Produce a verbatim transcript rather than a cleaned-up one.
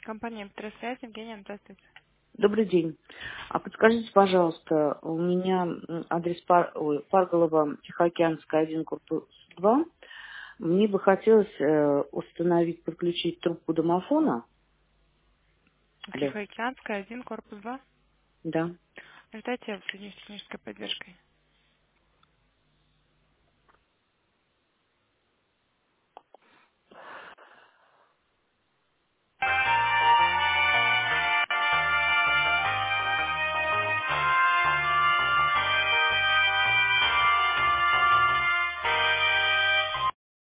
Компания «Петросвязь», Евгения, здравствуйте. Добрый день. А подскажите, пожалуйста, у меня м, адрес Пар... ой, Парголова, Тихоокеанская, один, корпус два. Мне бы хотелось э, установить, подключить трубку домофона. Алло. Тихоокеанская, один, корпус два. Да. Ждайте, я соединюсь с технической поддержкой.